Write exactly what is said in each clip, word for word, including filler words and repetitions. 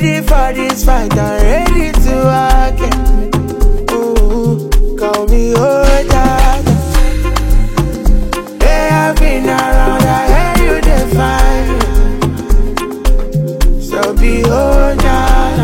ready for this fight, I'm ready to work it. Ooh, call me Oja. Hey, I've been around, I hear you define me. So be Oja.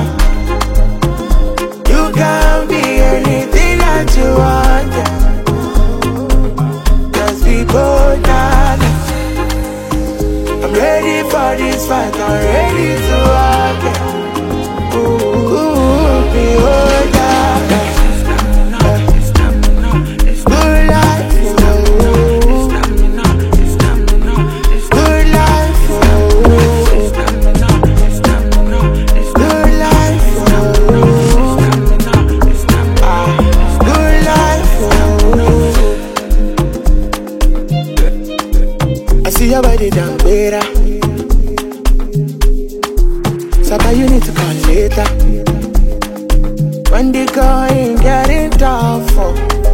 You can be anything that you want, yeah. Just be Oja. I'm ready for this fight, I'm ready to work it. Ooh, ooh, be Oja. See your body down better. Sapa, you need to call later. When the going getting tougher,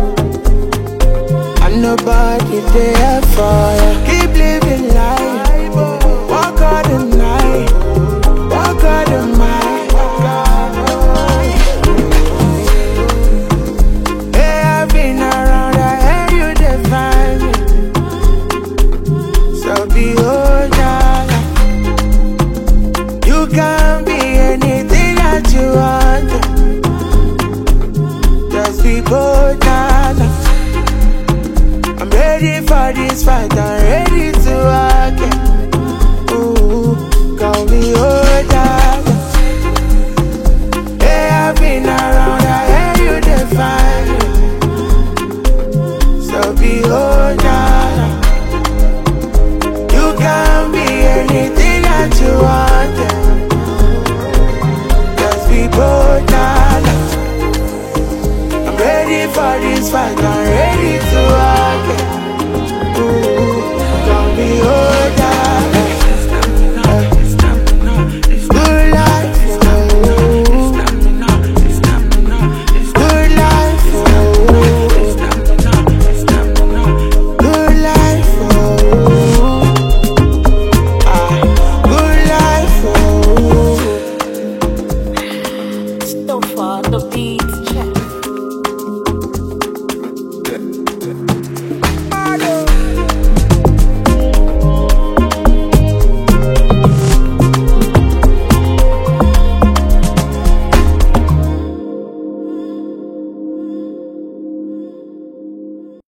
and nobody there for you. Keep living life. Walk all the night. Walk all the night. Hey, I've been around, I hear you define me. So be Oja. You can be anything that you want. Just be Oja. I'm ready for this fight, I'm ready to work it. Ooh, call me Oja. Hey, I've been around, I hear you define me. So be Oja. Can be anything that you want, yeah. Just be Oja. I'm ready for this fight, I'm ready to work it. Ooh, don't be Oja. Good life, oh. Good life, oh. Good life, oh. So far the beats check.